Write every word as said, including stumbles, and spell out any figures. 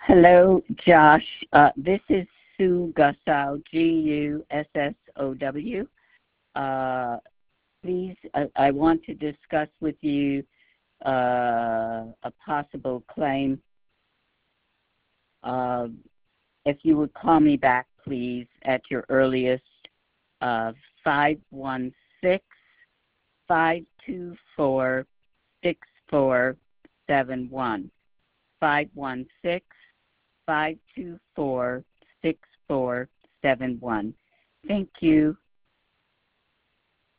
Hello, Josh. Uh, this is Sue Gussow, G U S S O W. Uh, please, I, I want to discuss with you uh, a possible claim. Uh, if you would call me back, please, at your earliest, uh, five one six, five two four, six four seven one. five one six, five two four, six four seven one. Thank you.